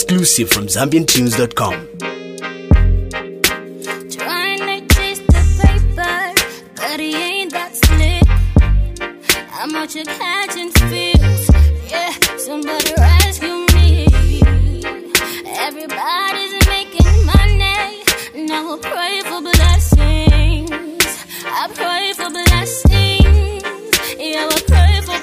Exclusive from ZambianTunes.com. Trying to chase the paper, but he ain't that slick. How much you catching feels? Yeah, somebody rescue me. Everybody's making money. Now I pray for blessings. I pray for blessings. Yeah, I pray for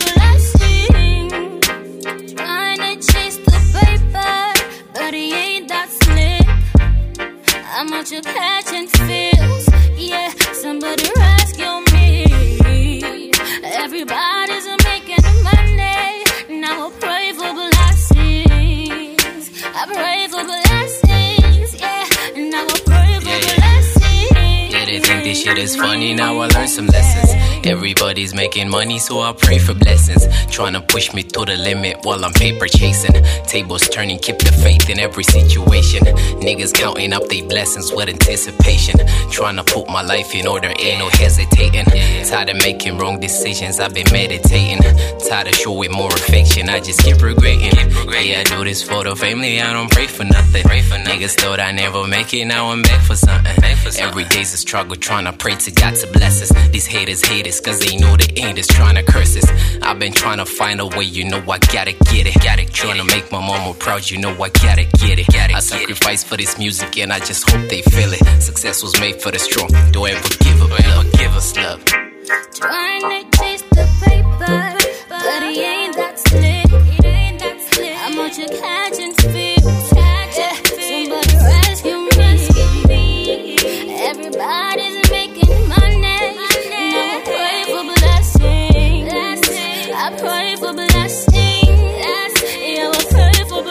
blessings. Trying to chase the paper, but he ain't that slick. How much you catching feels? Yeah, somebody rescue me. Everybody's making money. Now I pray for blessings. I pray for blessings. Yeah, now I pray for blessings. Yeah, they think this shit is funny. Now I learned some lessons. Everybody's making money, so I pray for blessings. Trying to push me to the limit while I'm paper chasing. Tables turning, keep the faith in every situation. Niggas counting up their blessings with anticipation. Trying to put my life in order, ain't no hesitating. Tired of making wrong decisions, I've been meditating. Tired of showing more affection, I just keep regretting. Yeah, I do this for the family, I don't pray for nothing. Niggas thought I never make it, now I'm back for something. Every day's a struggle, trying to pray to God to bless us. These haters hate us, cause they know the end is trying to curse us. I've been trying to find a way, you know I gotta get it. Trying to make my mama proud, you know I gotta get it. I sacrifice for this music and I just hope they feel it. Success was made for the strong, don't ever give up, never give us love. Trying to chase the paper, but he ain't that slick. How much you catching feels? Yeah, somebody rescue me. Everybody's making money. Now I pray for blessings. I pray for blessings. Yeah, I pray for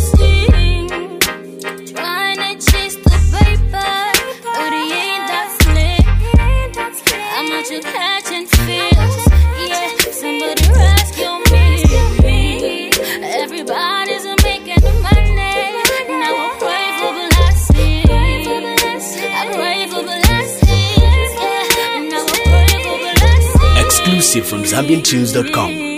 blessings. Trying to chase the paper, but he ain't that slick. How much you catching feels? Yeah, somebody rescue me. Everybody's making money. Now I pray for blessings. I pray for blessings. Yeah, now I pray for blessings. Exclusive from ZambianTunes.com.